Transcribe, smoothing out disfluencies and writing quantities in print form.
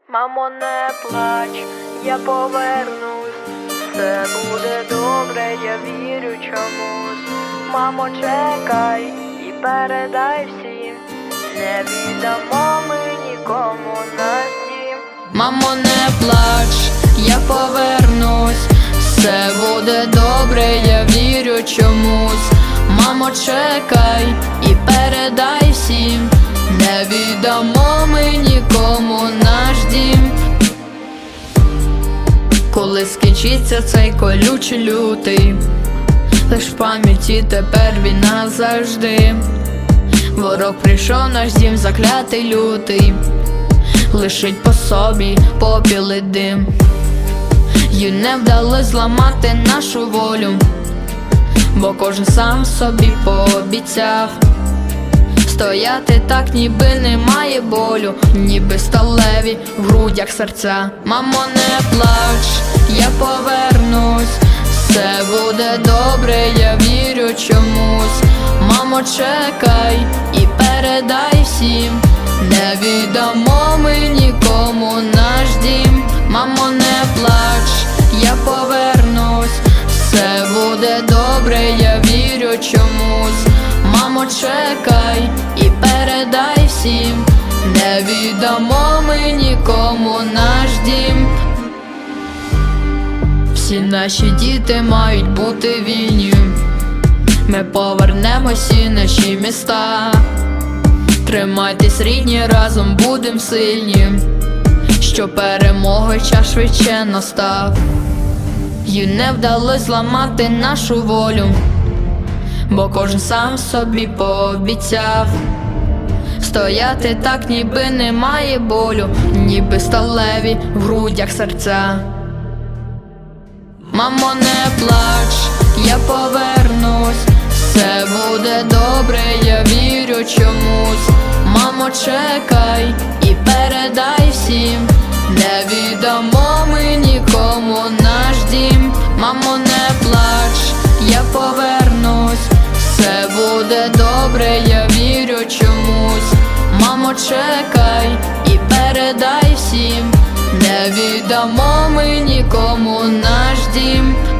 Мамо, не плач, я повернусь, все буде добре, я вірю чомусь. Мамо, чекай і передай всім, не віддамо ми нікому наш дім. Мамо, не плач, я повернусь, все буде добре, я вірю чомусь. Мамо, чекай і передай всім, не віддамо ми нікому наш дім. Коли скінчиться цей колючий лютий, лиш в пам'яті тепер він назавжди. Ворог прийшов, наш дім заклятий лютий, лишить по собі попіл і дим. Їй не вдалось зламати нашу волю, бо кожен сам собі пообіцяв стояти так, ніби немає болю, ніби сталеві в грудях серця. Мамо, не плач, я повернусь, все буде добре, я вірю чомусь. Мамо, чекай і передай всім, не віддамо ми нікому наш дім. Мамо, не плач, я повернусь, все буде добре, я вірю чомусь. Мамо, чекай і передай всім, не віддамо ми нікому наш дім. Всі наші діти мають бути вільні, ми повернемо всі наші міста. Тримайтесь, рідні, разом будем сильні, що перемоги час швидше настав. Їй не вдалось зламати нашу волю, бо кожен сам собі пообіцяв стояти так, ніби немає болю, ніби сталеві в грудях серця. Мамо, не плач, я повернусь, все буде добре, я вірю чомусь. Мамо, чекай і передай всім, не віддамо ми нікому наш дім. Мамо, не плач, я повернусь, все буде добре, я вірю чомусь. Мамо, чекай і передай всім, не віддамо ми нікому наш дім.